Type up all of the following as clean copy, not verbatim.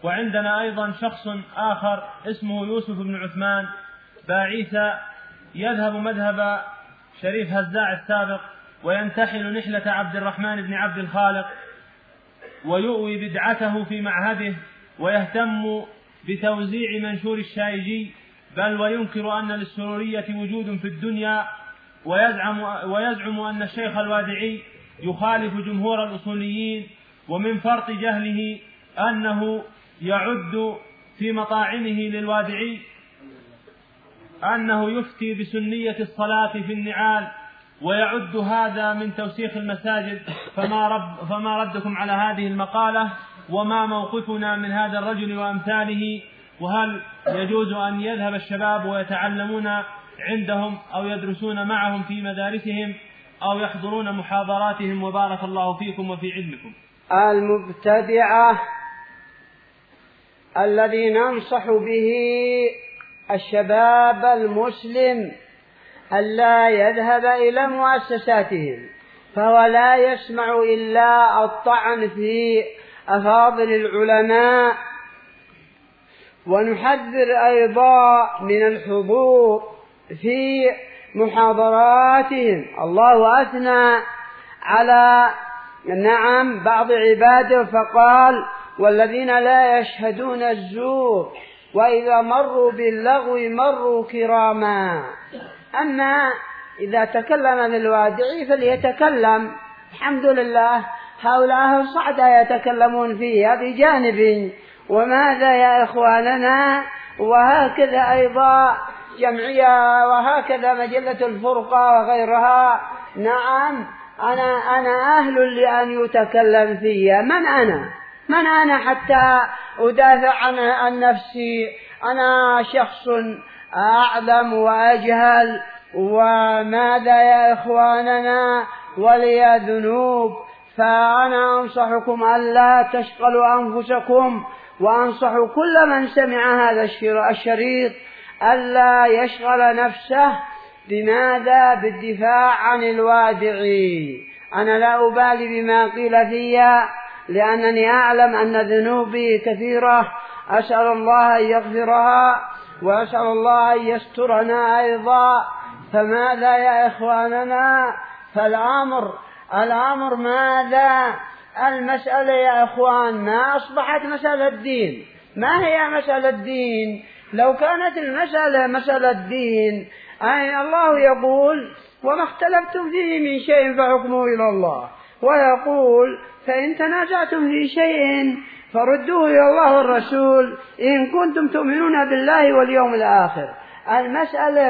وعندنا أيضا شخص آخر اسمه يوسف بن عثمان باعيسى، يذهب مذهب شريف هزاع السابق، وينتحل نحلة عبد الرحمن بن عبد الخالق، ويؤوي بدعته في معهده، ويهتم بتوزيع منشور الشايجي، بل وينكر أن للسرورية وجود في الدنيا، ويزعم أن الشيخ الوادعي يخالف جمهور الأصوليين، ومن فرط جهله أنه يعد في مطاعمه للوادعي أنه يفتي بسنية الصلاة في النعال، ويعد هذا من توسيخ المساجد. فما ردكم على هذه المقالة، وما موقفنا من هذا الرجل وأمثاله؟ وهل يجوز أن يذهب الشباب ويتعلمون عندهم أو يدرسون معهم في مدارسهم أو يحضرون محاضراتهم؟ وبارك الله فيكم وفي علمكم. المبتدعة الذي ننصح به الشباب المسلم ألا يذهب إلى مؤسساتهم، فهو لا يسمع إلا الطعن في أفاضل العلماء. ونحذر أيضا من الحضور في محاضراتهم. الله أثنى على بعض عباده فقال: والذين لا يشهدون الزور وإذا مروا باللغو مروا كراما. أما إذا تكلم الوادعي فليتكلم، الحمد لله، هؤلاء الصعدة يتكلمون فيها بجانب. وماذا يا إخواننا؟ وهكذا أيضا جمعية، وهكذا مجلة الفرقة وغيرها. نعم، أنا أهل لأن يتكلم فيها. من أنا حتى أدافع عن نفسي؟ أنا شخص أعلم وأجهل. وماذا يا إخواننا؟ ولي ذنوب. فأنا أنصحكم ألا تشغلوا أنفسكم، وأنصح كل من سمع هذا الشريط ألا يشغل نفسه بماذا؟ بالدفاع عن الوادعي. أنا لا أبالي بما قيل فيها، لأنني أعلم أن ذنوبي كثيرة، أسأل الله أن يغفرها، وأسأل الله أن يسترنا أيضا. فماذا يا إخواننا؟ فالأمر ماذا؟ المسألة يا إخوان ما أصبحت مسألة دين. ما هي مسألة دين؟ لو كانت المسألة مسألة دين، أي الله يقول: وما اختلفتم فيه من شيء فحكمه إلى الله، ويقول: فإن تنازعتم في شيء فردوه إلى الله والرسول إن كنتم تؤمنون بالله واليوم الآخر. المسألة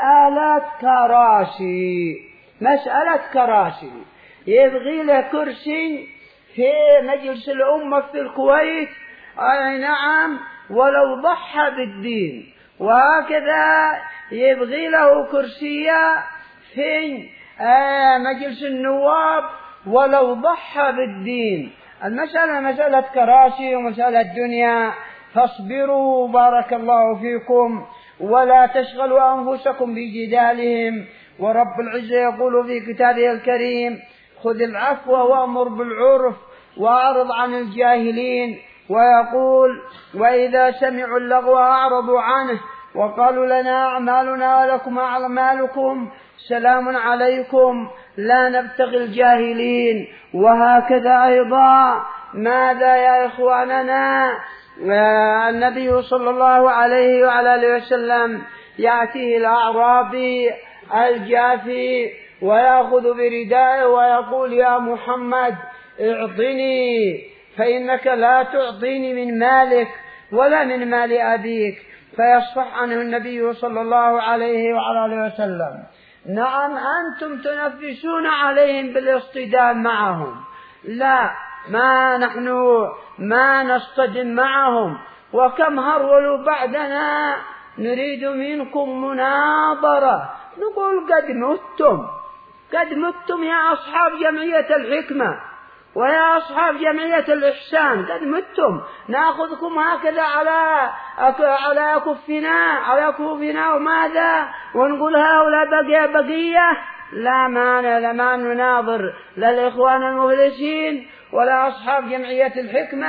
مسألة كراسي. يبغي له كرسي في مجلس الأمة في الكويت، أي نعم، ولو ضحى بالدين. وهكذا يبغي له كرسية في مجلس النواب ولو ضحى بالدين. المسألة مسألة كراسي ومسألة دنيا. فاصبروا بارك الله فيكم، ولا تشغلوا أنفسكم بجدالهم. ورب العزة يقول في كتابه الكريم: خذ العفو وأمر بالعرف وأعرض عن الجاهلين. ويقول: وإذا سمعوا اللغو أعرضوا عنه وقالوا لنا أعمالنا ولكم أعمالكم سلام عليكم لا نبتغي الجاهلين. وهكذا أيضا ماذا يا إخواننا؟ النبي صلى الله عليه وعلى آله وسلم يأتيه الأعرابي الجافي ويأخذ بردائه ويقول: يا محمد اعطني، فإنك لا تعطيني من مالك ولا من مال أبيك. فيصفح عنه النبي صلى الله عليه وعلى آله وسلم. نعم، أنتم تنفسون عليهم بالاصطدام معهم، لا، نحن ما نصطدم معهم. وكم هرولوا بعدنا نريد منكم مناظرة. نقول: قد متم يا أصحاب جمعية الحكمة ويا أصحاب جمعية الإحسان، قد متم. نأخذكم هكذا على كفنا وماذا؟ ونقول هؤلاء بقية. لا، ما نناظر لا الإخوان المفلسين ولا أصحاب جمعية الحكمة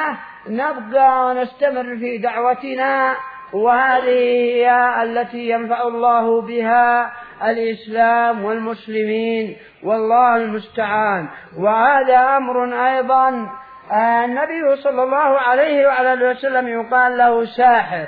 نبقى ونستمر في دعوتنا، وهذه هي التي ينفع الله بها الإسلام والمسلمين، والله المستعان. وهذا أمر أيضا النبي صلى الله عليه وعلى وسلم يقال له ساحر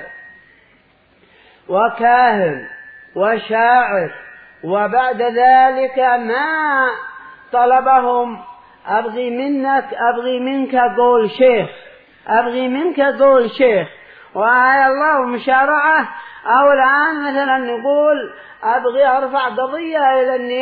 وكاهن وشاعر، وبعد ذلك ما طلبهم أبغي منك قول شيخ، أبغي منك قول شيخ. وآية الله مشارعة. أو الآن مثلا نقول أبغي أرفع قضية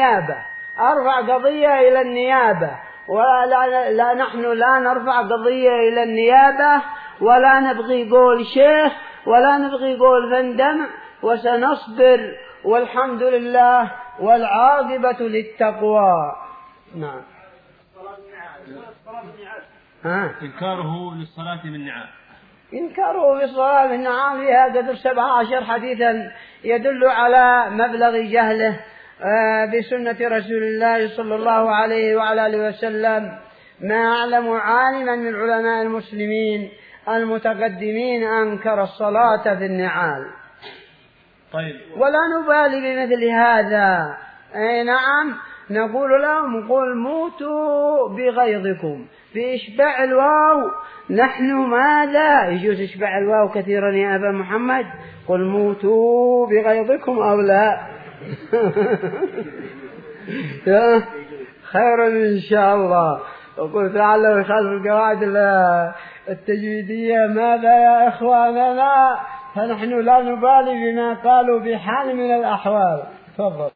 إلى النيابة، ولا نحن لا نرفع قضية إلى النيابة، ولا نبغي قول شيخ، ولا نبغي قول فندم، وسنصبر والحمد لله والعاقبة للتقوى. نعم. إنكاره للصلاة بالنعال. إنكاره بالصلاة بالنعال فيها قدر 17 حديثا يدل على مبلغ جهله بسنة رسول الله صلى الله عليه وعلى آله وسلم. ما أعلم عالما من علماء المسلمين المتقدمين أنكر الصلاة بالنعال. طيب. ولا نبالي بمثل هذا. أي نعم، نقول لهم قل موتوا بغيظكم بإشباع الواو. نحن ماذا يجوز إشباع الواو كثيرا يا أبا محمد؟ قل موتوا بغيظكم أو لا؟ خير إن شاء الله. وقل تعالوا يخالف القواعد التجويدية ماذا يا إخواننا؟ فنحن لا نبالي بما قالوا بحال من الأحوال. تفضل.